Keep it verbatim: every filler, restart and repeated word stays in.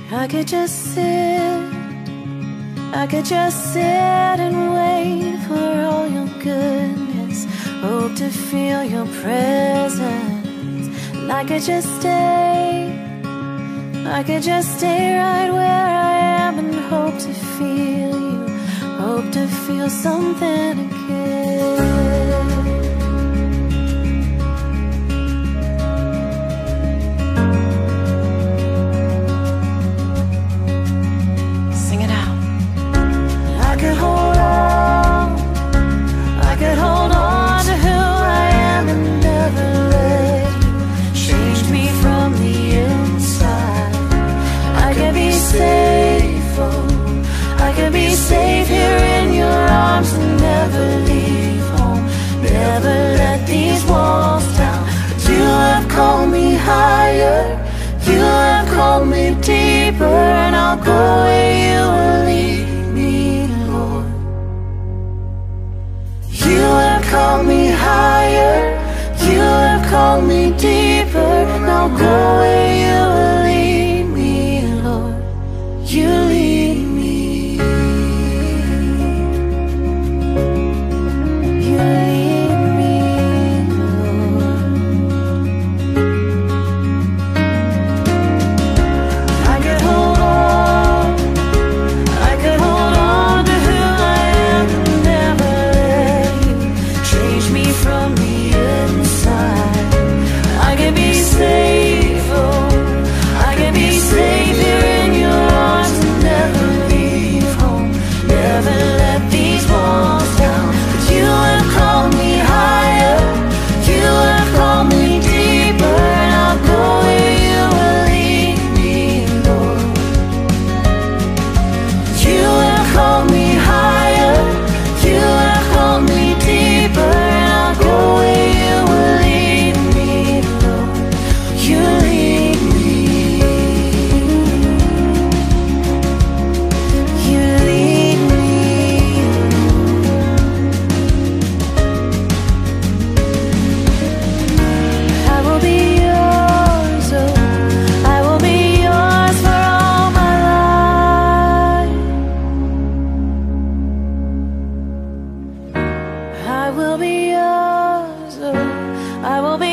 I could just sit, I could just sit and wait for all your goodness. Hope to feel your presence. And I could just stay, I could just stay right where I am and hope to feel you, hope to feel something again. Safe here in your arms and never leave home. Never let these walls down. But you have called me higher, you have called me deeper, and I'll go where you will lead me, Lord. You have called me higher, you have called me deeper, and I'll go where you will lead me, Lord. You lead me. I will be yours, oh, I will be